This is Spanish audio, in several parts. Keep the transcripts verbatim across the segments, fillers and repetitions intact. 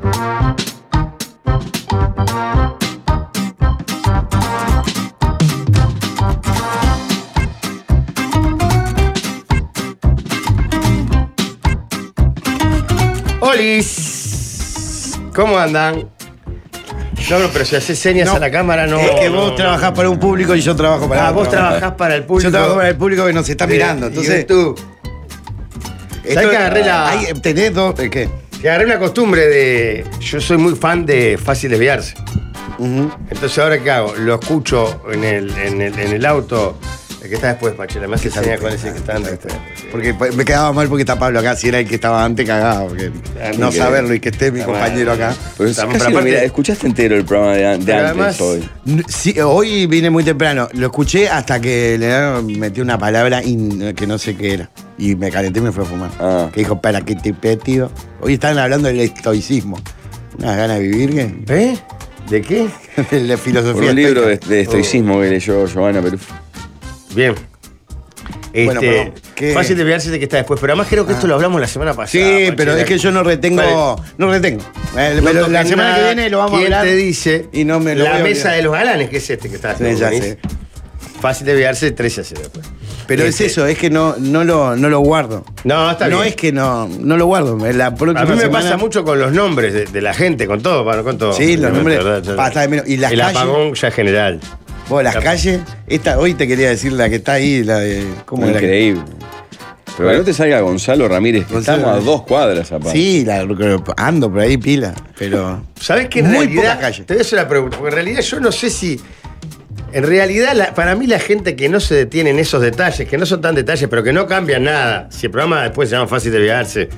Olis, ¿cómo andan? No, no, pero si haces señas No, a la cámara, no. Es que no, vos no, trabajás para un público y yo trabajo para Ah, otro. vos trabajás para el público. Yo trabajo para el público que nos está de mirando. Entonces, YouTube. ¿Sabés que agarré la. Ahí, ¿tenés dos? ¿De qué? Que agarré una costumbre de. Yo soy muy fan de Fácil Desviarse. Uh-huh. Entonces, ¿ahora qué hago? Lo escucho en el, en el, en el auto. El que está después, Pachela. Me hace señas con ese que está antes. Porque me quedaba mal porque está Pablo acá. Si era el que estaba antes, cagado. Porque Ah, no ni saberlo y que esté mi compañero acá. Pero Estamos- casi pero no, aparte- mirá, escuchaste entero el programa de, an- de Pero antes además- hoy. Sí, hoy vine muy temprano. Lo escuché hasta que le metí una palabra in- que no sé qué era. Y me calenté y me fui a fumar. Ah. Que dijo, para que te tío. Hoy estaban hablando del estoicismo. Unas ganas de vivir que. ¿Eh? ¿De qué? de la Por filosofía un libro de, estoica. de estoicismo que leyó Giovanna Peruf. Bien. Este, Bueno, pero, ¿qué? Fácil Desviarse de que está después. Pero además creo que esto lo hablamos la semana pasada. Sí, pero Pachela. es que yo no retengo. Vale. No retengo. Eh, No pero la toques semana que nada. viene lo vamos a ¿Quién hablar. te dice? Y no me lo La voy a mesa olvidar. de los galanes, que es este que está. Sí, ya ¿venís? sé. Fácil Desviarse, trece a cero después. Pero Este, es eso, es que no, no, lo, no lo guardo. No, está No bien. es que no, no lo guardo. La próxima A mí me semana- pasa mucho con los nombres de, de la gente, con todo, bueno, con todo. Sí, los nombres, ¿verdad? Ya- pasa de menos. Y las el calles- apagón ya es general. Vos, las La- calles, esta, hoy te quería decir la que está ahí, la de. ¿Cómo era? Increíble. Pero que no te salga Gonzalo Ramírez, que Gonzalo estamos a Ramírez. dos cuadras aparte. Sí, la, ando por ahí pila, pero. ¿Sabés que en Muy realidad, poca calle. te voy a hacer una pregunta, porque en realidad yo no sé si. En realidad, la- para mí, la gente que no se detiene en esos detalles, que no son tan detalles, pero que no cambian nada, si el programa después se llama Fácil Desviarse,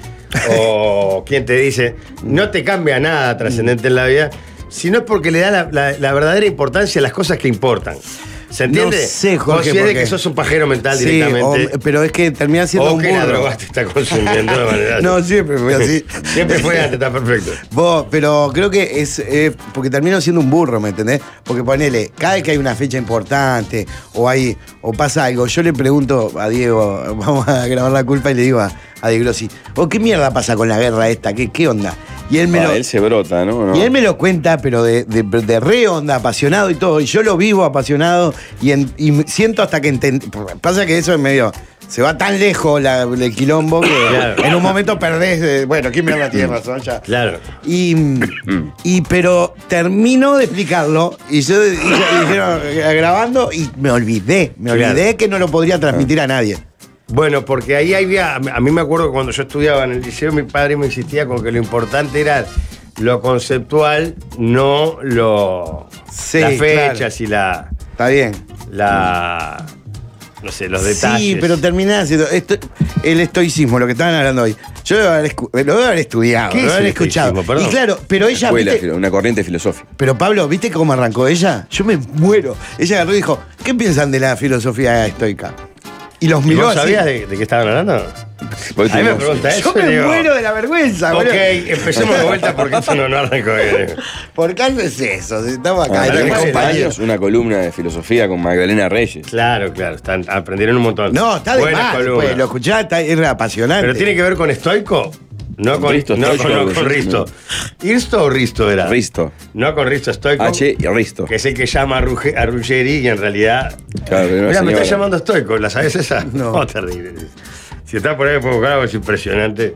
o quien te dice, no te cambia nada trascendente en la vida, sino es porque le da la, la- la verdadera importancia a las cosas que importan. ¿Se entiende? No sé, Jorge, O si es de porque- que sos un pajero mental Sí, directamente. o- pero es que termina siendo O un que la burro. droga te está consumiendo de manera. No, siempre fue así. Siempre fue antes, está perfecto. Vos, pero creo que es eh, porque termino siendo un burro, ¿me entendés? Porque ponele, cada vez que hay una fecha importante o hay o pasa algo, yo le pregunto a Diego, vamos a grabar La Culpa y le digo a, a Di Grossi, ¿o qué mierda pasa con la guerra esta? ¿Qué, qué onda? Y él me Ah, lo, él se brota, ¿no? ¿no? y él me lo cuenta, pero de, de, de re onda, apasionado y todo. Y yo lo vivo apasionado y, en- y me siento hasta que entendí. Pasa que eso es medio. Se va tan lejos la- el quilombo que Claro. en un momento perdés. de, bueno, ¿quién me da la tierra? Son ya. Claro. Y, y pero termino de explicarlo y yo y ya- dijeron eh, grabando y me olvidé. Me Claro. olvidé que no lo podría transmitir a nadie. Bueno, porque ahí había, a mí me acuerdo que cuando yo estudiaba en el liceo, mi padre me insistía con que lo importante era lo conceptual, no lo Sí, las fechas claro. y la, Está bien. la no sé, los detalles. Sí, pero terminé haciendo esto, el estoicismo, lo que estaban hablando hoy. Yo lo debo haber, escu- lo debo haber estudiado, ¿Qué lo es debo haber el escuchado. estoicismo? Perdón. Y claro, pero ella. Escuela, ¿viste? filo- una corriente filosófica. Pero Pablo, ¿viste cómo arrancó ella? Yo me muero. Ella agarró y dijo, ¿qué piensan de la filosofía estoica? Y los ¿Y miró vos así. sabías de, de qué estaban hablando? Porque A mí me tenemos- pregunta eso. Yo me digo, muero de la vergüenza, Ok, boludo. empecemos de vuelta porque esto no, no arrancó bien. ¿Por qué haces eso? Si estamos acá, Ah, entre tenemos compañeros. compañeros. años una columna de filosofía con Magdalena Reyes. Claro, claro, están, aprendieron un montón. No, está de Buenas más. columnas. Pues, lo escuchás, está, es apasionante. Pero tiene que ver con estoico. No Con con, Risto, no, estoico, con, no, algo con así, Risto. ¿Irsto o Risto era? Risto. No con Risto estoico. H y Risto. Que es el que llama a, Ruge- a Ruggeri y en realidad. Claro, pero una Mira, me está señora. llamando estoico, ¿la sabes esa? No. terrible. Si está por ahí, puedo buscar algo, es impresionante.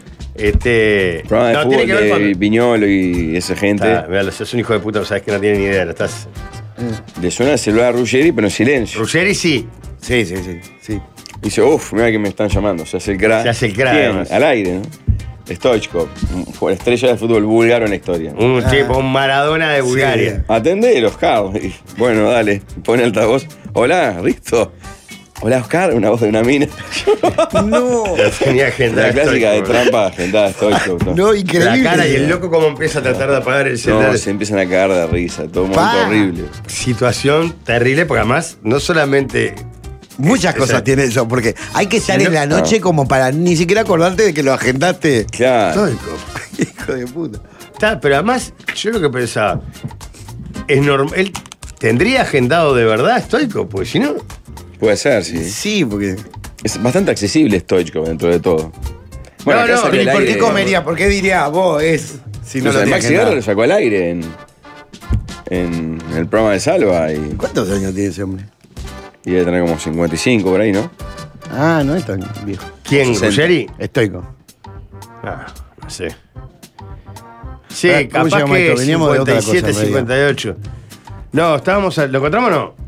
Este. Programa de no, fútbol tiene que ver de con. Viñolo y esa gente. Está, mira, sos un hijo de puta, sabes que no tiene ni idea. Lo estás. Le suena el celular a Ruggeri, pero en silencio. Ruggeri sí. Sí, sí, sí. sí. Dice, uff, mira que me están llamando. Se hace el crack. Se hace el crack, ¿Quién? además. Al aire, ¿no? Stoichkov, la estrella del fútbol búlgaro en la historia. Un tipo, un Maradona de Bulgaria. Atendé, Oscar. Y, bueno, dale, pone altavoz. Hola, Risto. Hola, Oscar, una voz de una mina. No. Lo tenía agendado. La clásica de estoico. trampa agendada Stoichkov. ¿no? No, increíble. La cara y el loco como empieza a tratar de apagar el celular. No, se empiezan a cagar de risa, todo un Pa. momento horrible. Situación terrible, porque además no solamente. Muchas Esa- cosas tiene eso, porque hay que estar Si no- en la noche no. como para ni siquiera acordarte de que lo agendaste. Claro. Estoico. Hijo de puta. Está, pero además, yo lo que pensaba, es normal. Él tendría agendado de verdad estoico, pues si no. Puede ser, sí. Sí, porque. Es bastante accesible Stoichkov dentro de todo. No, acá no, saqué Pero ¿y el por qué aire- comería? ¿Por qué diría vos es? Si No no lo Maxi tiene Guerra nada. lo sacó al aire en, en el programa de Salva y, ¿Cuántos años tiene ese hombre? y debe tener como cincuenta y cinco por ahí, ¿no? Ah, no es tan viejo. ¿Quién? sesenta. ¿Ruggeri? Estoico. Ah, no sé. Sí, Pará, ¿cómo capaz llamamos que esto? Veníamos de otra cosa, cincuenta y siete, en realidad. cincuenta y ocho. No, estábamos. a- ¿Lo encontramos o no?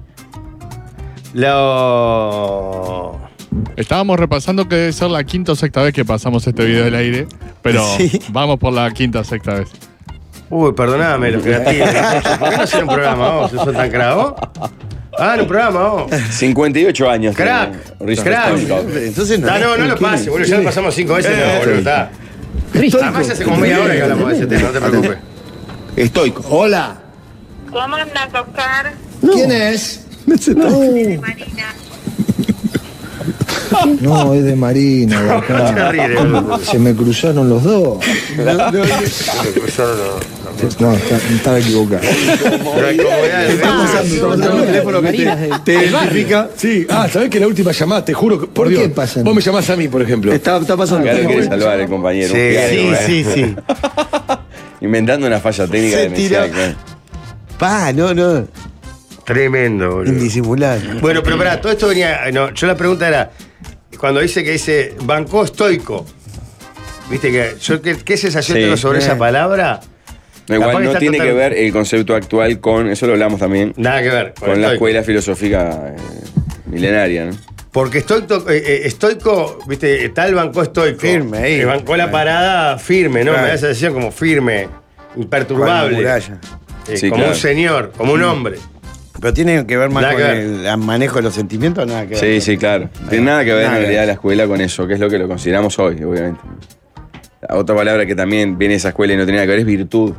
Lo. Estábamos repasando que debe ser la quinta o sexta vez que pasamos este video del aire, pero Sí. vamos por la quinta o sexta vez. Uy, perdoname, los creativos. ¿Por qué no hacen un programa vos? ¿Si sos tan crack vos? Hagan un programa vos. cincuenta y ocho años. Crack, tiene Rizzo crack. Stoikov. Entonces no. Ah, no, no lo ¿quién pase, es? boludo. Ya ¿Quién lo es? pasamos cinco veces, Eh, no, boludo. Está. Además, ya hace como media hora que hablamos de ese tema, no te preocupes. Estoico. Hola. ¿Cómo andas, Oscar? ¿Quién es? De Marina. No, es de Marina, de acá. Se ríe, boludo. Se me cruzaron los dos. Eso no. No, está- estaba equivocado. Pero hay comodidad del Tengo un teléfono que te, te identifica. Sí, ah, ¿sabés que la última llamada, te juro, que- por ¿Por Dios, qué pasan? vos me llamás a mí, por ejemplo. Está, está pasando. Claro, quiere salvar al compañero. Sí, un fiasco, sí, ¿eh? Sí, sí. Inventando una falla técnica Se demencial. tiró. claro. Pa, no, no. Tremendo, boludo. Indisimular. Bueno, pero pará, todo esto venía. No, yo la pregunta era. Cuando dice que dice bancó estoico. ¿Viste que yo qué, qué sensación Sí. tengo sobre Eh. esa palabra? No, Capaz igual que no está tiene total- que ver el concepto actual con, eso lo hablamos también, Nada que ver. con la estoico. escuela filosófica eh, milenaria, ¿no? Porque estoico, eh, eh, estoico, viste, tal bancó estoico. Firme, ahí. Que bancó la parada firme, ¿no? Claro. Me da esa sensación como firme, imperturbable. Cual muralla. Eh, Sí, como claro. un señor, como un hombre. Pero tiene que ver más Nada con que ver. el manejo de los sentimientos, nada que ver. Sí, sí, claro. Tiene nada que ver en Nada que realidad ver. la escuela con eso, que es lo que lo consideramos hoy, obviamente. La otra palabra que también viene de esa escuela y no tiene nada que ver es virtud.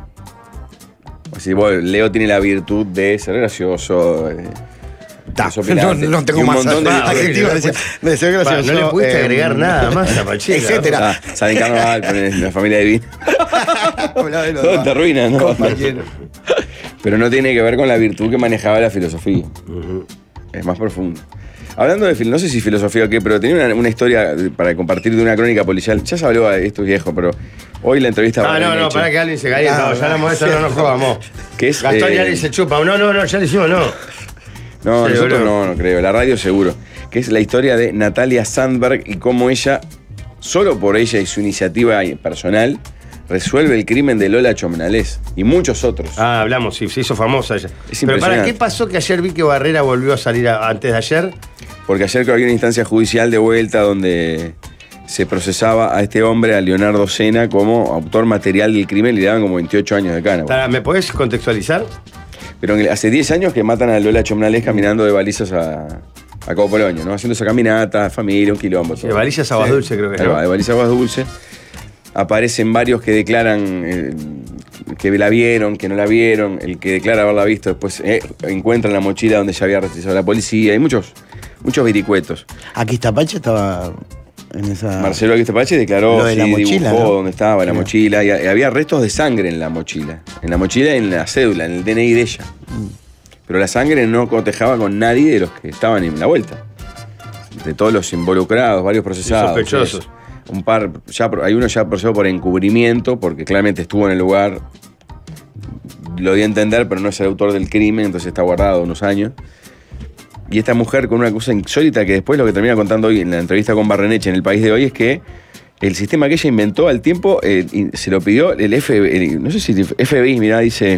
O sea, vos, Leo tiene la virtud de ser gracioso. eh, Ta, desopilante, no, no tengo y un más montón de Ah, adjetivos. bueno, decía, de ser Pa, gracioso. no le pudiste eh, agregar nada más a Pachela. etcétera. Ah, San Carnaval, ponele, la familia de Vino. Hablaba de los Todo demás. te arruina, ¿no? Compañero. Pero no tiene que ver con la virtud que manejaba la filosofía. Es más profundo. Hablando de, fil- no sé si filosofía o qué, pero tenía una, una historia para compartir de una crónica policial. Ya se habló de esto viejo, pero hoy la entrevista... Ah, no, no, Barrenechea, para que alguien se calienta. Ah, ya hablamos de esto, no nos jugamos. Que es, Gastón eh, ya le se chupa. No, no, no, ya le hicimos, no. No, Sí, nosotros boludo. no, no creo. La radio seguro. Que es la historia de Natalia Sandberg y cómo ella, solo por ella y su iniciativa personal, resuelve el crimen de Lola Chomnalés y muchos otros. Ah, hablamos, sí, se hizo famosa ella. Es Pero para, impresionante. ¿qué pasó que ayer vi que Barrera volvió a salir a- antes de ayer? Porque ayer creo que había una instancia judicial de vuelta donde se procesaba a este hombre, a Leonardo Sena, como autor material del crimen y le daban como veintiocho años de cana. Para, ¿me podés contextualizar? Pero en- hace diez años que matan a Lola Chomnalés caminando de balizas a, a Cabo Polonio, ¿no? Haciendo esa caminata, familia, un quilombo. todo. De Varillas Aguas Dulce, creo que es. Ahí ¿no? va, de balizas Aguas Dulce. Aparecen varios que declaran eh, que la vieron, que no la vieron. El que declara haberla visto después eh, encuentra la mochila donde ya había registrado la policía. Hay muchos, muchos vericuetos. Aquí Tapache estaba en esa. Marcelo Aguistepache declaró, Lo de la sí, mochila, dibujó ¿no? dónde estaba la Sí. mochila. Y, y había restos de sangre en la mochila. En la mochila y en la cédula, en el D N I de ella. Mm. Pero la sangre no cotejaba con nadie de los que estaban en la vuelta. De todos los involucrados, varios procesados. sospechosos. Es- Un par, ya, hay uno ya procesado por encubrimiento, porque claramente estuvo en el lugar. Lo di a entender, pero no es el autor del crimen, entonces está guardado unos años. Y esta mujer con una cosa insólita que después lo que termina contando hoy en la entrevista con Barrenechea en El País de Hoy es que el sistema que ella inventó al tiempo eh, y se lo pidió el F B I, no sé si el F B I, mirá, dice,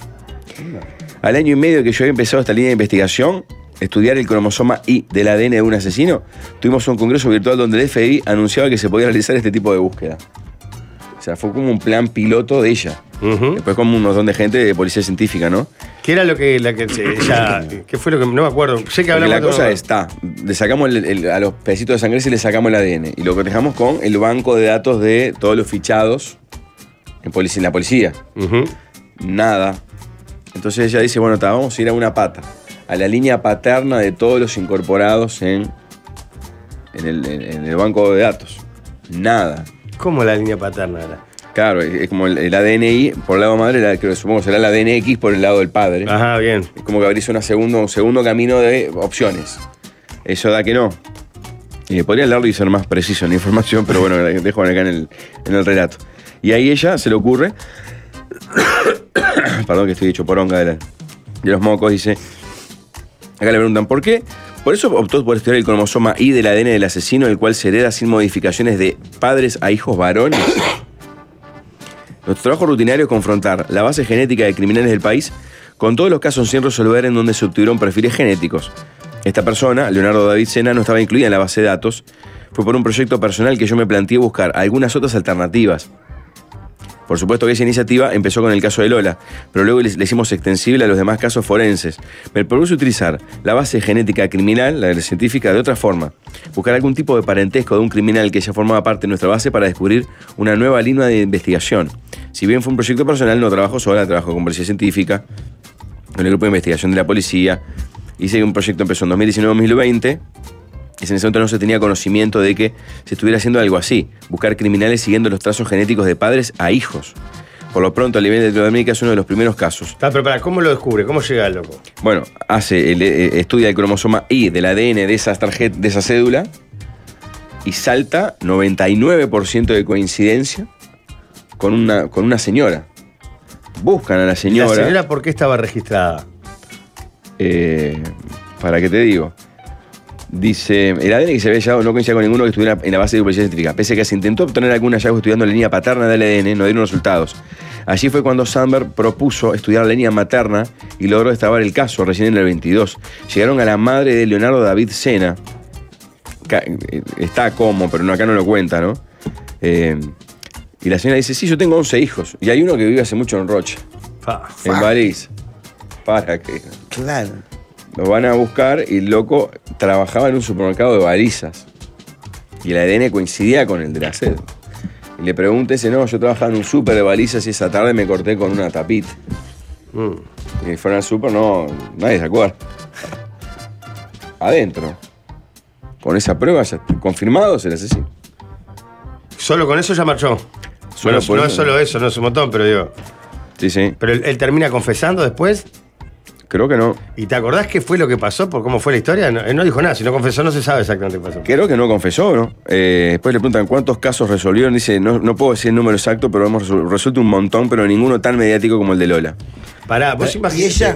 al año y medio que yo había empezado esta línea de investigación, estudiar el cromosoma Y del A D N de un asesino, tuvimos un congreso virtual donde el F B I anunciaba que se podía realizar este tipo de búsqueda. O sea, fue como un plan piloto de ella. Ujú. Después como un montón de gente de policía científica, ¿no? ¿Qué era lo que, la que se- ella, qué fue lo que, no me acuerdo, sé que Porque hablamos la de- cosa está, le sacamos el- el- a los pedacitos de sangre y le sacamos el A D N. Y lo cotejamos con el banco de datos de todos los fichados en, polici- en la policía. Ujú. Nada. Entonces ella dice, bueno, ta, vamos a ir a una pata. A la línea paterna de todos los incorporados en, en, el, en- en el banco de datos. Nada. ¿Cómo la línea paterna era? Claro, es es como el, el A D N I por el lado madre, la, que supongo que será el A D N X por el lado del padre. Ajá, bien. Es como que abrís una segundo, un segundo camino de opciones. Eso da que no. Y podría leerlo y ser más preciso en la información, pero bueno, la dejo acá en el, en el relato. Y ahí ella se le ocurre, perdón que estoy hecho poronga de, la, de los mocos, dice, acá le preguntan, ¿por qué? Por eso optó por estudiar el cromosoma Y del A D N del asesino, el cual se hereda sin modificaciones de padres a hijos varones. Nuestro trabajo rutinario es confrontar la base genética de criminales del país con todos los casos sin resolver en donde se obtuvieron perfiles genéticos. Esta persona, Leonardo David Sena, no estaba incluida en la base de datos. Fue por un proyecto personal que yo me planteé buscar algunas otras alternativas. Por supuesto que esa iniciativa empezó con el caso de Lola, pero luego le hicimos extensible a los demás casos forenses. Me propuse utilizar la base genética criminal, la científica, de otra forma. Buscar algún tipo de parentesco de un criminal que ya formaba parte de nuestra base para descubrir una nueva línea de investigación. Si bien fue un proyecto personal, no trabajo sola, trabajo con policía científica, con el grupo de investigación de la policía. Hice un proyecto, empezó en dos mil diecinueve dos mil veinte. Y en ese momento no se tenía conocimiento de que se estuviera haciendo algo así, buscar criminales siguiendo los trazos genéticos de padres a hijos. Por lo pronto, a nivel de Latinoamérica es uno de los primeros casos. Está, pero para, ¿cómo lo descubre? ¿Cómo llega el loco? Bueno, hace el, eh, estudia el cromosoma Y del A D N de esa tarjeta, de esa cédula, y salta noventa y nueve por ciento de coincidencia con una, con una señora. Buscan a la señora. ¿La señora por qué estaba registrada? Eh, ¿Para qué te digo? Dice, el A D N que se había hallado no coincidía con ninguno que estuviera en la base de policía científica. Pese a que se intentó obtener algún hallazgo estudiando la línea paterna del A D N, no dieron resultados. Allí fue cuando Sandberg propuso estudiar la línea materna y logró destrabar el caso recién en el veintidós. Llegaron a la madre de Leonardo David Sena. Está como, pero no, acá no lo cuenta, ¿no? Eh, y la señora dice, sí, yo tengo once hijos. Y hay uno que vive hace mucho en Rocha, Fa. en París. ¿Para qué? Claro. Lo van a buscar y el loco trabajaba en un supermercado de balizas. Y el A D N coincidía con el de la sed. Y le pregunté, dice, no, yo trabajaba en un súper de balizas y esa tarde me corté con una tapita. Mm. Y fueron al súper, no, nadie se acuerda. Adentro. Con esa prueba ya confirmado es el asesino. Solo con eso ya marchó. Solo Bueno, por no eso. es solo eso, no es un montón, pero digo. Sí, sí. Pero él, él termina confesando después. Creo que no. ¿Y te acordás qué fue lo que pasó? ¿Por cómo fue la historia? No, él no dijo nada. Si no confesó, no se sabe exactamente qué pasó. Creo que no confesó, ¿no? Eh, después le preguntan cuántos casos resolvieron. Dice, no, no puedo decir el número exacto, pero hemos resol- resuelto un montón, pero ninguno tan mediático como el de Lola. Pará, vos ¿Y imaginate. ella?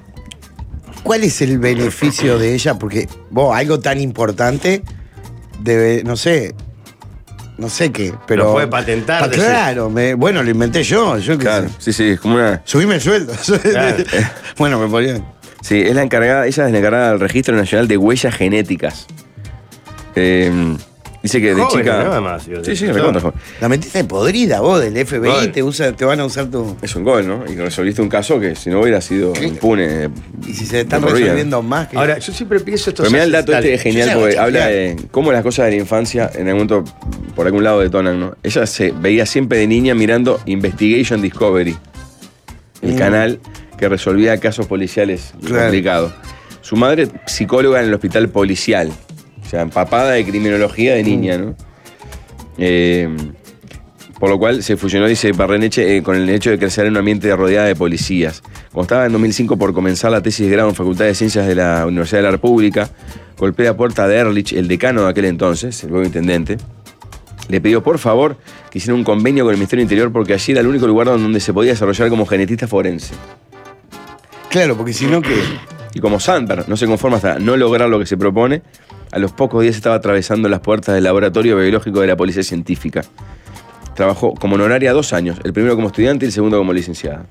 ¿Cuál es el beneficio de ella? Porque vos, algo tan importante debe, no sé, no sé qué, pero. Lo puede patentar, Pa- decís. claro, me- bueno, lo inventé yo, yo qué Claro, sé. sí, sí, es como una... Subime el sueldo. Claro. Bueno, me ponía. Sí, es la encargada, ella es la encargada del Registro Nacional de Huellas Genéticas. Eh, dice que de Joven, chica... ¿no? Además, digo, sí, sí, de- recontra joven. La metiste podrida vos del F B I, Gol. te, usa, te van a usar tu. Es un gol, ¿no? Y resolviste un caso que si no hubiera sido impune... Y si se están de por vida. resolviendo más que. Ahora, yo siempre pienso esto. Pero mira el dato dale. este es genial Yo ya porque voy a habla chequear. de cómo las cosas de la infancia en algún momento por algún lado detonan, ¿no? Ella se veía siempre de niña mirando Investigation Discovery, el Mm. canal que resolvía casos policiales Claro. complicados. Su madre, psicóloga en el hospital policial, o sea, empapada de criminología de niña, ¿no? Eh, por lo cual se fusionó, dice Barreneche, eh, con el hecho de crecer en un ambiente rodeada de policías. Cuando estaba en dos mil cinco por comenzar la tesis de grado en Facultad de Ciencias de la Universidad de la República, golpeó la puerta de Ehrlich, el decano de aquel entonces, el nuevo intendente. Le pidió por favor que hiciera un convenio con el Ministerio del Interior porque allí era el único lugar donde se podía desarrollar como genetista forense. Claro, porque si no, que. Y como Sandberg no se conforma hasta no lograr lo que se propone, a los pocos días estaba atravesando las puertas del laboratorio biológico de la Policía Científica. Trabajó como honoraria dos años, el primero como estudiante y el segundo como licenciada.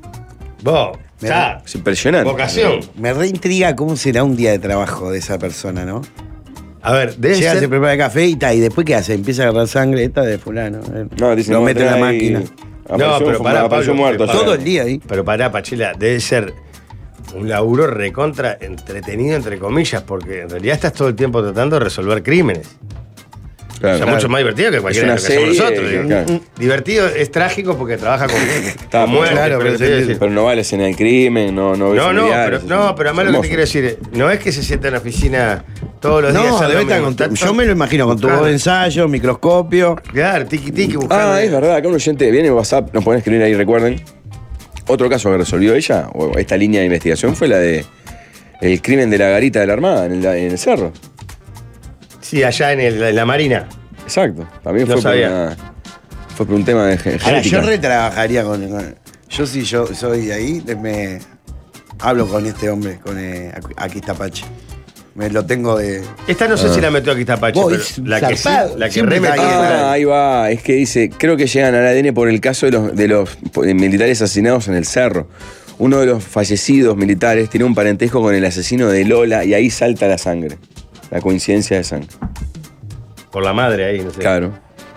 Vos, Me- ya. Es impresionante. Vocación. Me reintriga cómo será un día de trabajo de esa persona, ¿no? A ver, debe Llega, ser. se prepara el café y tal, y después ¿qué hace? Empieza a agarrar sangre esta de fulano. eh. No, dice, lo no, mete en la ahí- máquina. Apareció, No, pero pará, apareció Pablo, muerto. pará. ya. Todo el día ahí. Pero pará, Pachela, debe ser un laburo recontra entretenido, entre comillas, porque en realidad estás todo el tiempo tratando de resolver crímenes. Claro. O sea, mucho más divertido que cualquiera de Es lo que una hacemos serie, nosotros. claro. digo. Divertido es trágico porque trabaja con, Está con muy muerte, claro, pero pero te te- digo decir- Pero no va a la escena del crimen, no, no ve No, no, familiares, pero, no, pero además lo que te quiero decir, no es que se sienta en la oficina todos los días. No, haciendo debe lo estar mismo, con tu- está- yo me lo imagino con tu voz de ensayo, microscopio. Claro, tiki tiki buscando. Ah, es verdad, acá un oyente viene en WhatsApp, nos pueden escribir ahí, recuerden. Otro caso que resolvió ella, o esta línea de investigación, fue la de el crimen de la garita de la Armada en el, en el cerro. Sí, allá en, el- en la Marina. Exacto, también No fue por sabía. una- Fue por un tema de ge- Ahora, yo genética. retrabajaría con, con- Yo si yo soy de ahí, me hablo con este hombre, con eh, Aquistapache. Me lo tengo de. Esta no sé si la metió aquí Tapache, Vos, pero es la que sí, zarpado. la que Siempre remetió. está ahí. Ah, ahí va. Es que dice, creo que llegan al A D N por el caso de los, de los militares asesinados en el Cerro. Uno de los fallecidos militares tiene un parentesco con el asesino de Lola y ahí salta la sangre. La coincidencia de sangre. Por la madre ahí, no sé. Claro.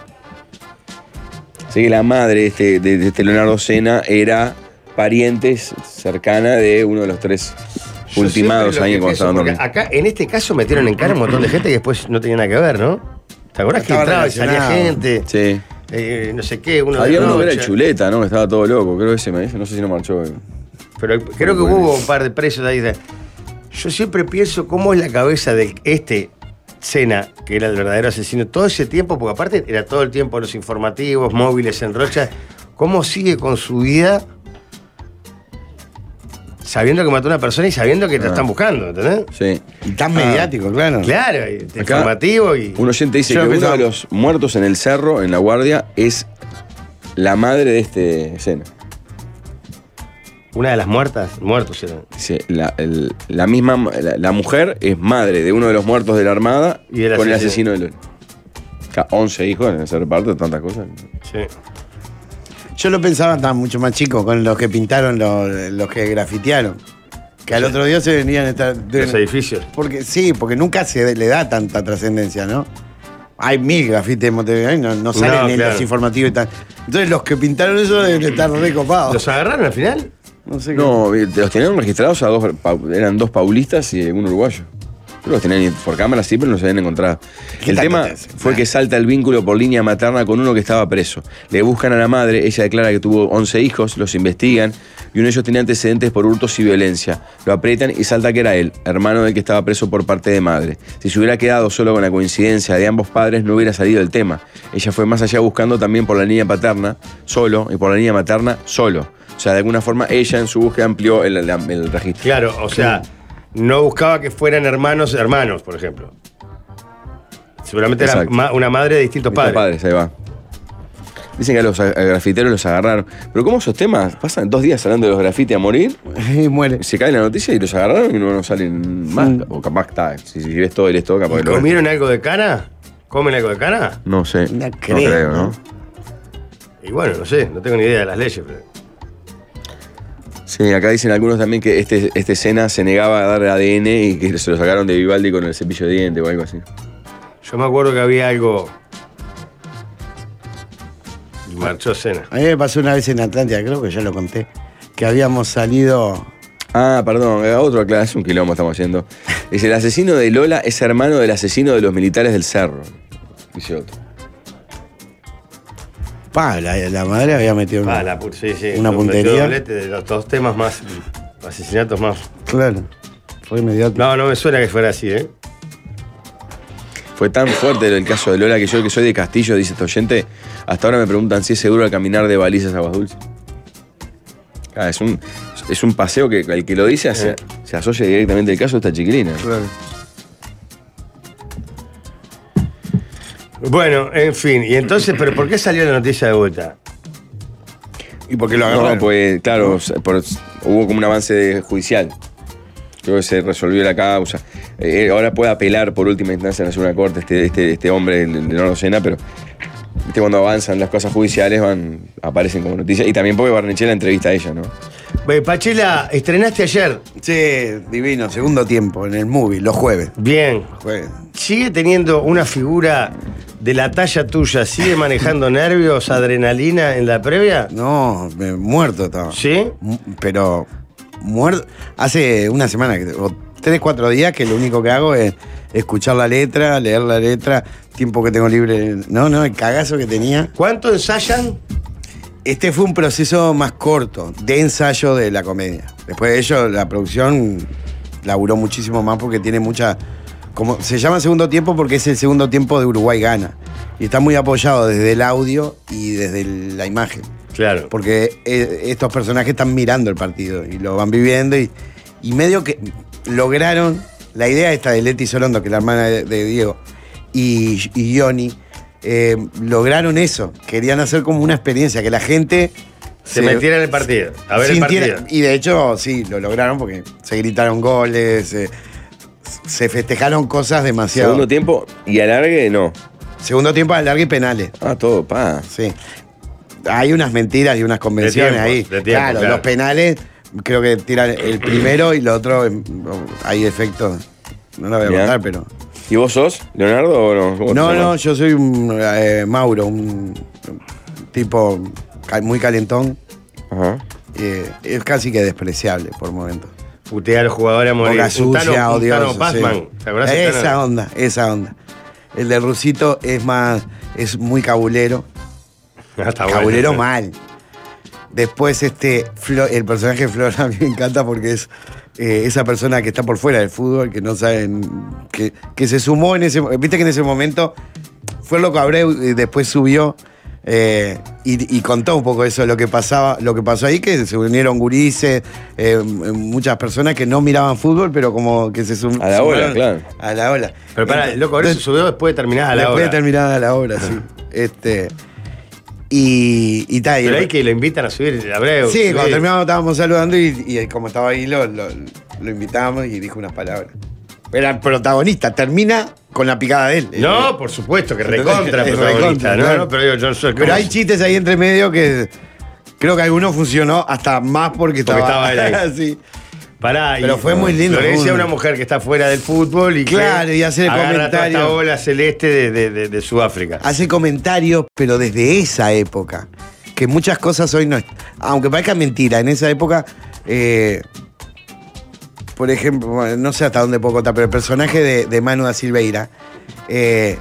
Así que la madre de este, de, de este Leonardo Sena era pariente cercana de uno de los tres Yo ultimados siempre lo ahí que cuando pienso, estaban porque dormidos. acá, en este caso, metieron en cara un montón de gente que después no tenía nada que ver, ¿no? ¿Te acordás que Estaba entraba y salía relacionado. gente? Sí. Eh, no sé qué, uno Había de uno que era el noche. Chuleta, ¿no? Que estaba todo loco. Creo que ese me dice, no sé si no marchó. Pero creo que hubo un par de presos ahí. de- Yo siempre pienso cómo es la cabeza de este Sena, que era el verdadero asesino, todo ese tiempo, porque aparte era todo el tiempo los informativos, móviles en Rocha, cómo sigue con su vida sabiendo que mató a una persona y sabiendo que te Ah. están buscando, ¿entendés? Sí. Y tan mediático, claro. Claro, y Acá, informativo y. Un oyente dice Yo que uno pensaba- de los muertos en el cerro, en la guardia, es la madre de este Sena. Una de las muertas, muertos eran. Dice, la, el- la misma, la, la mujer es madre de uno de los muertos de la Armada Y del con el asesino. asesino de Lola. Ca- once hijos en ese reparto, tantas cosas. Sí. Yo lo pensaba, estaba mucho más chico, con los que pintaron, los, los que grafitearon. Que al otro día se venían a estar. Los edificios. Porque sí, porque nunca se le da tanta trascendencia, ¿no? Hay mil grafites en Montevideo y no, no salen No, en claro. los informativos y tal. Entonces los que pintaron eso deben estar recopados. ¿Los agarraron al final? No sé qué. No, eh, los tenían registrados a dos, pa- eran dos paulistas y un uruguayo. Pero los tenían por cámara sí, pero no se habían encontrado. ¿Qué El tanto tema te hace? fue Ah. que salta el vínculo por línea materna con uno que estaba preso. Le buscan a la madre, ella declara que tuvo once hijos, los investigan y uno de ellos tenía antecedentes por hurtos y violencia. Lo aprietan y salta que era él, hermano del que estaba preso por parte de madre. Si se hubiera quedado solo con la coincidencia de ambos padres, no hubiera salido el tema. Ella fue más allá buscando también por la línea paterna, solo, y por la línea materna, solo. O sea, de alguna forma ella en su búsqueda amplió el, el- el registro. Claro, o sea, no buscaba que fueran hermanos, hermanos, por ejemplo. Seguramente era Exacto. ma- una madre de distintos Mis padres. padres, ahí va. Dicen que a los a- a grafiteros los agarraron. Pero ¿cómo esos temas? Pasan dos días hablando de los grafitis a morir, Y muere. se cae la noticia y los agarraron y no, no salen más. O capaz está, si, si ves todo el esto, capaz ¿Y que lo ves. ¿Comieron algo de cana? ¿Comen algo de cana? No sé. No No creo, creo, ¿no? ¿no? Y bueno, no sé, no tengo ni idea de las leyes. Pero... Sí, acá dicen algunos también que este, este Sena se negaba a dar A D N y que se lo sacaron de Vivaldi con el cepillo de diente o algo así. Yo me acuerdo que había algo. Y marchó Cena. A mí me pasó una vez en Atlántida, creo que ya lo conté, que habíamos salido. Ah, perdón, eh, otro acá, es un quilombo estamos haciendo. Dice, el asesino de Lola es hermano del asesino de los militares del Cerro. Dice otro. Pa, la, la madre había metido Ah, una. la pu- sí, sí. Una Metió puntería. doblete de los dos temas más. Asesinatos más. Claro. Fue inmediato. No, no me suena que fuera así, ¿eh? Fue tan fuerte el caso de Lola que yo que soy de Castillo, dice este oyente, hasta ahora me preguntan si es seguro al caminar de Balizas a Aguas Dulces. Ah, es, un, es un paseo que el que lo dice se, Eh. se asocia directamente al caso de esta chiquilina. Claro. Bueno, en fin. Y entonces, ¿pero por qué salió la noticia de vuelta? ¿Y por qué lo agarraron? No, pues claro, por- hubo como un avance judicial. Creo que se resolvió la causa. Eh, ahora puede apelar por última instancia en la Suprema Corte este, este, este hombre, el Leonardo Sena, pero viste, cuando avanzan las cosas judiciales van, aparecen como noticias. Y también porque Barnechea entrevista a ella, ¿no? Ve, Pachela, estrenaste ayer. Sí, divino, segundo tiempo en el movie, los jueves. Bien. Jueves. ¿Sigue teniendo una figura de la talla tuya? ¿Sigue manejando nervios, adrenalina en la previa? No, me, muerto estaba. ¿Sí? Mu- Pero muerto. Hace una semana, que- o tres, cuatro días, que lo único que hago es escuchar la letra, leer la letra, tiempo que tengo libre. No, no, el cagazo que tenía. ¿Cuánto ensayan? Este fue un proceso más corto, de ensayo de la comedia. Después de ello, la producción laburó muchísimo más porque tiene mucha. Como, se llama segundo tiempo porque es el segundo tiempo de Uruguay Gana. Y está muy apoyado desde el audio y desde el- la imagen. Claro. Porque eh, estos personajes están mirando el partido y lo van viviendo y, y medio que lograron la idea esta de Leti Solondo, que es la hermana de, de Diego, y, y Johnny, eh, lograron eso. Querían hacer como una experiencia, que la gente Se, metiera en el partido, a ver sintiera- el partido. Y de hecho, sí, lo lograron porque se gritaron goles, eh, se festejaron cosas demasiado. Segundo tiempo y alargue, no. Segundo tiempo, alargue y penales. Ah, todo, pa. Sí. Hay unas mentiras y unas convenciones tiempo, ahí. de tiempo, claro, claro. los penales, creo que tiran el primero y lo otro, em, hay efectos. No lo voy a Mirá. contar, pero. ¿Y vos sos, Leonardo, o no? ¿Cómo te No, no, llamas? yo soy un eh, Mauro, un tipo ca- muy calentón. Ajá. eh, es casi que despreciable por momentos. Putea a los jugadores a morir. Boca Un sucia, Tano- un Tano odioso. Pazman. sí. ¿Te acordás de Esa Tano? onda, esa onda. El de Rusito es más, es muy cabulero. Ah, está bueno. Cabulero mal. Después, este, Flo- el personaje de Flor a mí me encanta porque es eh, esa persona que está por fuera del fútbol, que no saben, que, que se sumó en ese, viste que en ese momento fue Loco Abreu y después subió eh, y, y contó un poco eso de lo que pasaba, lo que pasó ahí, que se unieron gurises, eh, muchas personas que no miraban fútbol, pero como que se sum- A la ola, sumaron claro. A la ola. Pero pará, el loco, ahora se subió después de terminar a la Después hora. de terminada la obra, sí. Este. Y, y tal. y- Pero hay que lo invitan a subir Abreu. Sí, cuando subir. terminamos estábamos saludando y, y como estaba ahí lo, lo, lo invitamos y dijo unas palabras. Era el protagonista, termina con la picada de él. No, por supuesto, que recontra Es protagonista, recontra, ¿no? claro. No, pero digo, John Soy. Pero hay chistes ahí entre medio que creo que alguno funcionó hasta más porque estaba, estaba él ahí. sí. Pará, Pero fue muy lindo, Florencia fue es un- una mujer que está fuera del fútbol y que Claro, y hace agarra toda comentarios. esta ola celeste de, de, de, de Sudáfrica. Hace comentarios, pero desde esa época. Que muchas cosas hoy no. Aunque parezca mentira, en esa época. eh, por ejemplo, bueno, no sé hasta dónde puedo contar, pero el personaje de, de Manu da Silveira eh,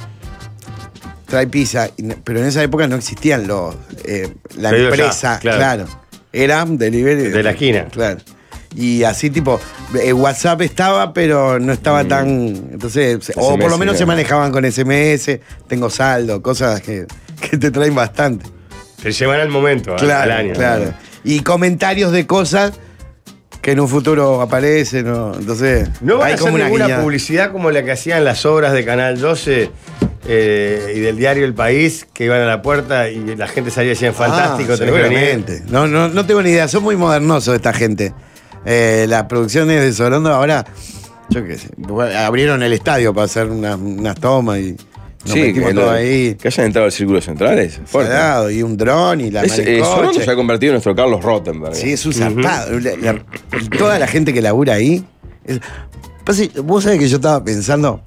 trae pizza, y no- pero en esa época no existían los. eh, la Pedido ya, empresa, claro. claro. Era delivery. De la esquina. Claro. Y así, tipo, eh, WhatsApp estaba, pero no estaba Mm. tan. Entonces, o por lo menos se claro. manejaban con S M S, tengo saldo, cosas que, que te traen bastante. Te llevan al momento, al- Claro, al año. claro. Y comentarios de cosas que en un futuro aparecen, ¿no? Entonces, No van hay a hacer como una ninguna guiñada. publicidad como la que hacían las obras de Canal doce eh, y del diario El País, que iban a la puerta y la gente salía y decían, fantástico, Ah, tenés que venir. seguramente. No, no, no tengo ni idea, son muy modernosos esta gente. Eh, las producciones de Sorondo ahora, yo qué sé, abrieron el estadio para hacer unas, unas tomas y nos Sí, metimos que, todo lo- ahí. que hayan entrado al círculo central es fuerte. Salado, y un dron y la Es, eh, maricoche. Sorondo se ha convertido en nuestro Carlos Rottenberg. Sí, es un zarpado. La- la- toda la gente que labura ahí. es- Pasa, vos sabés que yo estaba pensando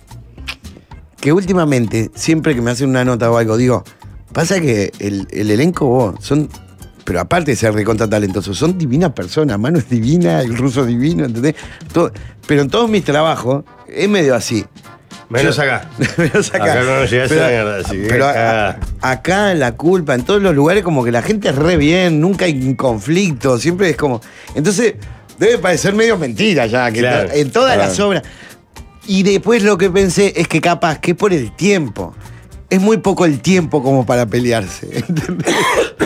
que últimamente, siempre que me hacen una nota o algo, digo, pasa que el, el elenco, vos, son. Pero aparte de ser recontra talentosos, son divinas personas. Manu es divina, el ruso es divino, ¿entendés? Todo- pero en todos mis trabajos es medio así. Menos Yo- acá. Menos acá. Acá no nos llega esa Pero- mierda, así que pero acá- a- acá la culpa, en todos los lugares, como que la gente es re bien, nunca hay un conflicto, siempre es como. Entonces, debe parecer medio mentira ya, que Claro. to- en todas Claro. las obras. Y después lo que pensé es que capaz que por el tiempo. Es muy poco el tiempo como para pelearse. ¿entendés?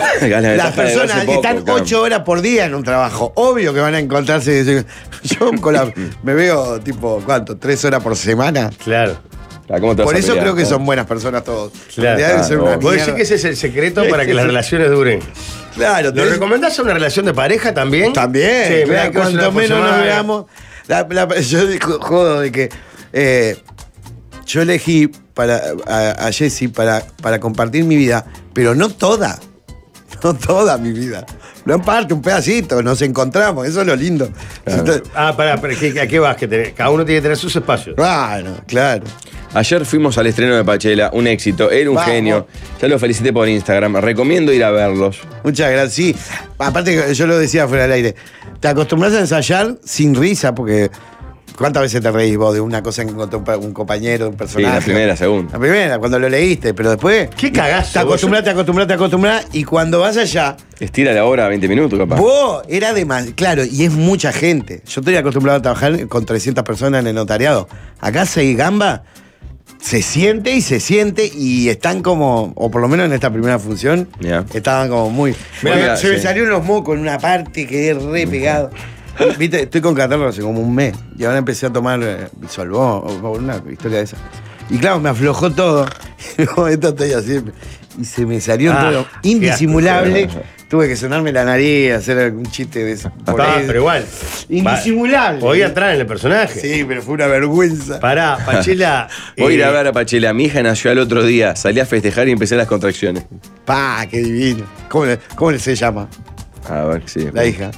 Las personas están ocho horas por día en un trabajo. Obvio que van a encontrarse. Yo con la- me veo tipo, ¿cuánto? ¿Tres horas por semana? Claro. Por eso creo que son buenas personas todos. Claro. En realidad debe ser una Vos decís mierda. que ese es el secreto para que las relaciones duren. Claro, ¿Lo tenés- recomendás a una relación de pareja también? También, Sí, mirá claro, que vos cuanto una por menos nos semana. veamos. la- la- yo digo, jodo de que eh, yo elegí para, a, a Jessy para, para compartir mi vida, pero no toda. No toda mi vida. No en parte, un pedacito, nos encontramos, eso es lo lindo. Entonces, Ah, pará, pero ¿qué- ¿a qué vas? Que tenés- cada uno tiene que tener sus espacios. bueno, claro. Ayer fuimos al estreno de Pachela, un éxito, era un Vamos. genio. Ya lo felicité por Instagram, recomiendo ir a verlos. Muchas gracias. Sí, aparte yo lo decía fuera del aire. Te acostumbras a ensayar sin risa, porque ¿cuántas veces te reís vos de una cosa que encontró un pa- un compañero, un Sí, personaje? la primera, segunda. La primera, cuando lo leíste, pero después. Qué cagazo, Te acostumbras, te acostumbras, te acostumbras, y cuando vas allá, Estira la hora a veinte minutos, capaz. vos era de más. Claro, y es mucha gente. Yo estoy acostumbrado a trabajar con trescientas personas en el notariado. Acá seis gamba se siente y se siente, y están como, o por lo menos en esta primera función, Ya. estaban como muy. Mira, Porque se me sí. salieron los mocos en una parte, quedé re pegado. Viste, estoy con catarro hace como un mes y ahora empecé a tomar eh, Bisolvó o o una historia de esa. Y claro, me aflojó todo. Y en un momento estoy así. Y se me salió Ah, todo qué indisimulable. asco. Tuve que sonarme la nariz, hacer algún chiste de eso. por Ah, ahí. pero igual. Indisimulable. Podía entrar en el personaje. Sí, pero fue una vergüenza. Pará, Pachela. Voy a ir eh, a ver a Pachela. Mi hija nació al otro día. Salí a festejar y empecé las contracciones. Pa, qué divino. ¿Cómo, le- cómo le se llama? A ver, sí. La hija.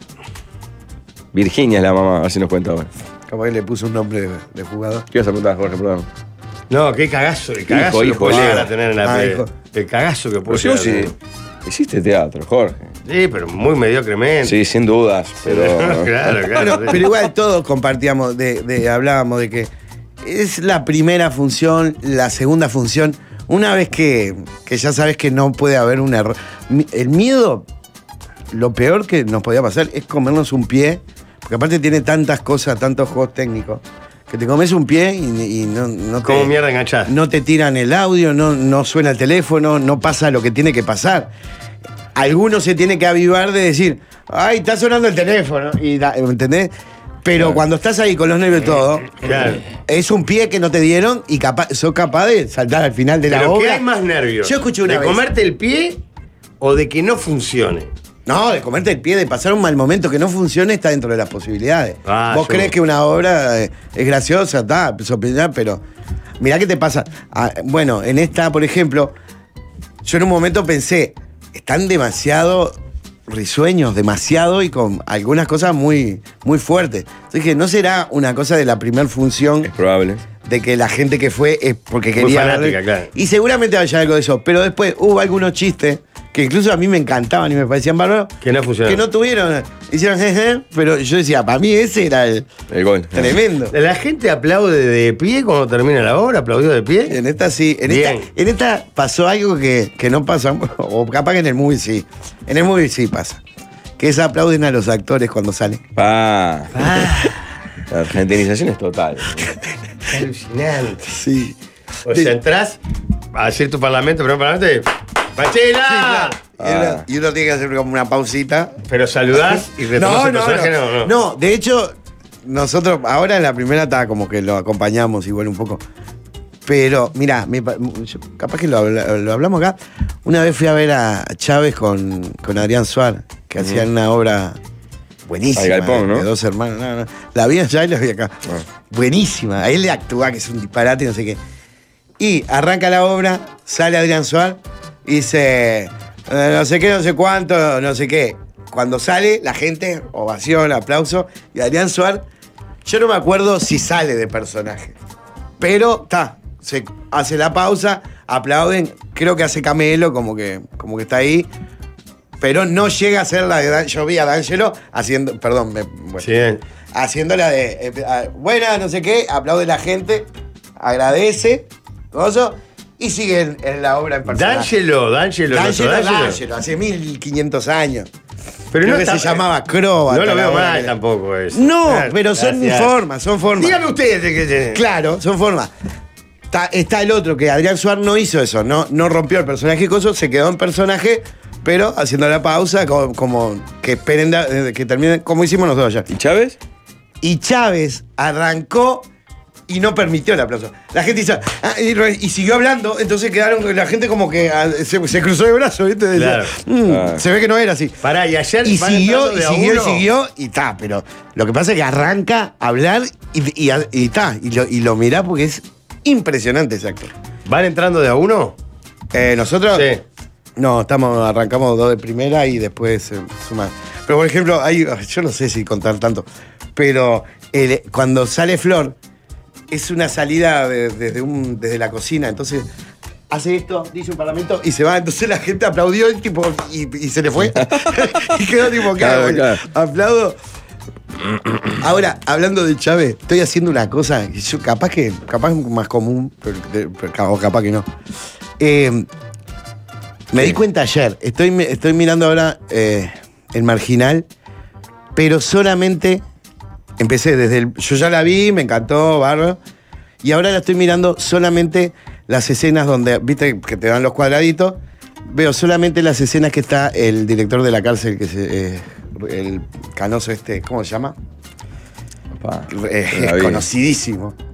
Virginia es la mamá, a ver si nos cuenta ahora. Capaz que le puso un nombre de, de jugador. ¿Qué vas a preguntar, Jorge? Perdón. No, qué cagazo. El cagazo Hijo, que hijo, puede hijo. llegar a tener en la Ah, pe- hijo. El cagazo que Pero puede si vos llegar a sí, tener. hiciste teatro, Jorge. Sí, pero muy mediocremente. Sí, sin dudas, pero... claro, claro. Bueno, pero igual todos compartíamos, de, de- hablábamos de que es la primera función, la segunda función. Una vez que, que ya sabes que no puede haber un error. Mi- El miedo, lo peor que nos podía pasar es comernos un pie, porque aparte tiene tantas cosas, tantos juegos técnicos, que te comes un pie y, y no, no te... ¿Cómo mierda enganchás? No te tiran el audio, no, no suena el teléfono, no pasa lo que tiene que pasar. Alguno se tiene que avivar de decir, ay, está sonando el teléfono, y da- ¿entendés? Pero Claro. cuando estás ahí con los nervios todo, Claro. es un pie que no te dieron y capaz, sos capaz de saltar al final de la Pero ¿qué obra. hay más nervios? Yo escuché una ¿De vez. comerte el pie o de que no funcione? No, de comerte el pie, de pasar un mal momento que no funcione, está dentro de las posibilidades. Ah, Vos yo- crees que una obra eh, es graciosa, está, pero mirá qué te pasa. Ah, bueno, en esta, por ejemplo, yo en un momento pensé, están demasiado risueños, demasiado y con algunas cosas muy, muy fuertes. Entonces dije, ¿no será una cosa de la primera función Es probable. de que la gente que fue es porque Muy quería fanática, verle? claro. Y seguramente haya algo de eso. Pero después hubo algunos chistes que incluso a mí me encantaban y me parecían bárbaros. Que no funcionaron. Que no tuvieron. Hicieron jeje, pero yo decía, para mí ese era el El gol. tremendo. ¿La gente aplaude de pie cuando termina la obra? ¿Aplaudió de pie? En esta sí, en esta, Bien. en esta pasó algo que, que no pasa, o capaz que en el movie sí. En el movie sí pasa. Que es aplauden a los actores cuando salen. Pa. La argentinización es total. Alucinante. Sí. O sea, entrás a hacer tu parlamento, pero un parlamento y... ¡Pachela! Y uno, y uno tiene que hacer como una pausita. Pero saludás y retomás el personaje, no, no. No, de hecho, nosotros ahora en la primera estaba como que lo acompañamos igual un poco. Pero, mira, capaz que lo, habla- lo hablamos acá. Una vez fui a ver a Chávez con, con Adrián Suárez, que hacían una obra buenísima. Al Galpón, ¿no? De dos hermanos. No, no. La vi allá y la vi acá. Buenísima. A él le actúa, que es un disparate, no sé qué. Y arranca la obra, sale Adrián Suárez y dice, eh, no sé qué, no sé cuánto, no sé qué. Cuando sale, la gente, ovación, aplauso. Y Adrián Suárez, yo no me acuerdo si sale de personaje. Pero, está, se hace la pausa, aplauden. Creo que hace Camelo, como que, como que está ahí. Pero no llega a ser la de Dan. Yo vi a D'Angelo haciendo, perdón, me- bueno, Sí. haciendo la de, eh, ah, buena, no sé qué, aplaude la gente, agradece, gozo, y sigue en, en la obra en personaje. D'Angelo, D'Angelo, el otro, D'Angelo, D'Angelo. D'Angelo, hace mil quinientos años. Pero Creo no que está- se llamaba Acróbata. No lo la veo obra mal que- tampoco eso. No, Claro, pero son gracias. formas, son formas. Dígame usted de que... Claro, son formas. Está, está el otro, que Adrián Suárez no hizo eso, no, no rompió el personaje coso, se quedó en personaje, pero haciendo la pausa, como, como que esperen da- eh, que termine, como hicimos nosotros ya. ¿Y Chávez? Y Chávez arrancó y no permitió el aplauso. La gente hizo, ah, y, re- y siguió hablando, entonces quedaron, la gente como que ah, se, se cruzó de brazos, ¿viste? Decía, Claro. "Mm, Ah. se ve que no era así. Pará, y ayer Y van siguió, entrando y de a siguió, y uno. siguió, y está, pero lo que pasa es que arranca a hablar y, y, y está, y lo, y lo mirá porque es impresionante ese actor. ¿Van entrando de a uno? Eh, Nosotros, Sí. no, estamos, arrancamos dos de primera y después se suman. Pero por ejemplo, hay, yo no sé si contar tanto, pero el- cuando sale Flor, es una salida de- desde, un, desde la cocina, entonces hace esto, dice un parlamento y se va, entonces la gente aplaudió y, tipo, y, y se le fue. Y quedó tipo, Claro, claro, claro. aplaudo. Ahora, hablando de Chávez, estoy haciendo una cosa que yo capaz que, capaz más común, pero, pero- o capaz que no. Eh, me di cuenta ayer, estoy, estoy mirando ahora eh, el Marginal, pero solamente empecé desde el. Yo ya la vi, me encantó, bárbaro. Y ahora la estoy mirando solamente las escenas donde, viste, que te dan los cuadraditos. Veo solamente las escenas que está el director de la cárcel, que se, eh, el canoso este, ¿cómo se llama? Pa, Eh, la vi. conocidísimo. ¿Cómo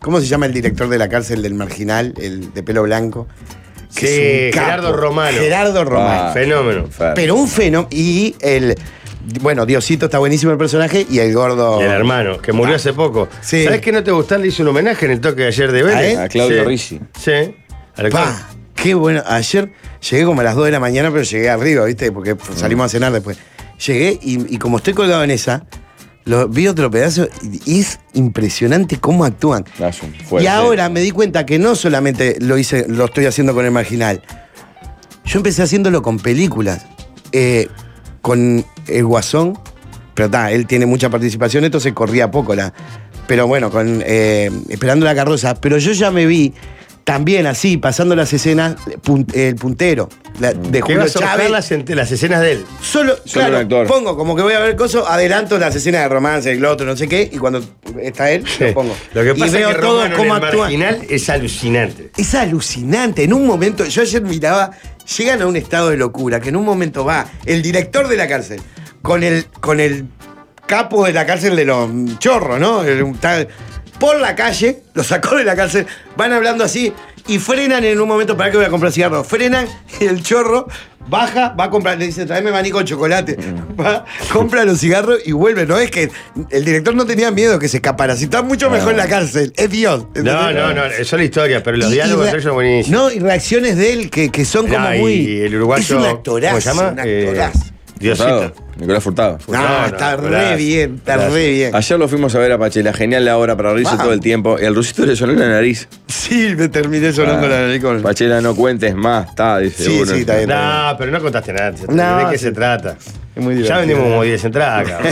¿Cómo se llama el director de la cárcel del Marginal, el de pelo blanco? Sí, Que es un capo. Gerardo Romano. Gerardo Romano. Ah, Fenómeno. Fer. Pero un fenómeno. Y el. Bueno, Diosito está buenísimo el personaje y el gordo. Y el hermano, que murió hace poco. Sí. ¿Sabés que no te gustó? Le hizo un homenaje en el toque de ayer de Vélez. ¿A A Claudio Sí. Ricci. Sí. Al cual- Pa, qué bueno. Ayer llegué como a las dos de la mañana, pero llegué arriba, ¿viste? Porque salimos a cenar después. Llegué y, y como estoy colgado en esa, lo, vi otro pedazo y, y es impresionante cómo actúan. Ah, son fuertes. Y ahora me di cuenta que no solamente lo hice, lo estoy haciendo con el Marginal. Yo empecé haciéndolo con películas. Eh, con El Guasón. Pero está, él tiene mucha participación, esto se corría poco. La, pero bueno, con eh, Esperando la carroza. Pero yo ya me vi también así, pasando las escenas, pun- el puntero. La, de Que Julio vas a buscar Chávez. las, ent- las escenas de él. Solo, Solo claro, un actor. pongo como que voy a ver cosas, adelanto las escenas de romance, el otro, no sé qué, y cuando está él, lo pongo. Lo que y pasa veo es que todo Romano cómo en el actúan. Marginal es alucinante. Es alucinante. En un momento, yo ayer miraba, llegan a un estado de locura, que en un momento va el director de la cárcel con el, con el capo de la cárcel de los chorros, ¿no? El- tal, por la calle, lo sacó de la cárcel, van hablando así y frenan en un momento, para que voy a comprar cigarros, frenan y el chorro baja, va a comprar, le dice, tráeme maní con chocolate, va, compra los cigarros y vuelve. No es que el director no tenía miedo que se escapara, si está mucho mejor en la cárcel, es Dios. No, no, no, eso es la historia, pero los Y- y diálogos re- entre ellos son buenísimos. No, y reacciones de él que, que son como Ah, y muy. el uruguayo, es un actorazo. ¿cómo se llama? Un Eh, actorazo. Diosito. Furtado. Nicolás Furtado. no, no, está no, re gracias. bien, está Gracias. re bien. Ayer lo fuimos a ver a Pachela, genial la hora para reírse Vamos. todo el tiempo. Y al rusito le sonó en la nariz. Sí, me terminé sonando Ah, la nariz con. Pachela, no cuentes más, está, dice Sí, uno. sí, está bien. No, pero no contaste nada. No, ¿De qué sí. se trata? Es muy Ya divertido. vendimos como diez entradas, cabrón.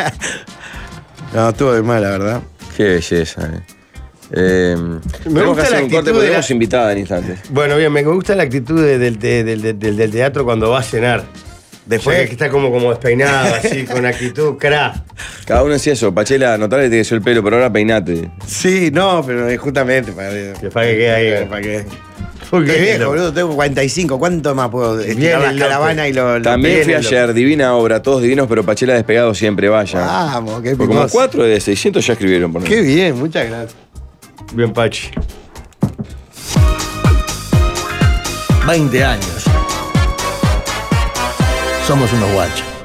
No, estuvo de mal, la verdad. Qué belleza, eh. Eh, tenemos gusta que hacer la un actitud corte de porque la- tenemos invitada en instantes. Bueno, bien, me gusta la actitud de- del, de- del, del- del- del teatro cuando va a cenar. Después Sí. que está como, como despeinado, así, con actitud cra. Cada uno decía eso, Pachela, notale que te creció el pelo, pero ahora peinate. Sí, no, pero es justamente para. Que para que quede ahí. Para que. Porque Qué viejo, boludo, tengo cuarenta y cinco. ¿Cuánto más puedo estirar Bien, la el caravana loco. y lo. lo- También bien, fui el ayer, divina obra, todos divinos, pero Pachela despegado siempre, vaya. Vamos, qué Porque como picoso. cuatro de seiscientos ya escribieron por Qué bien, muchas gracias. Bien, Pachi. veinte años. Somos unos guachos.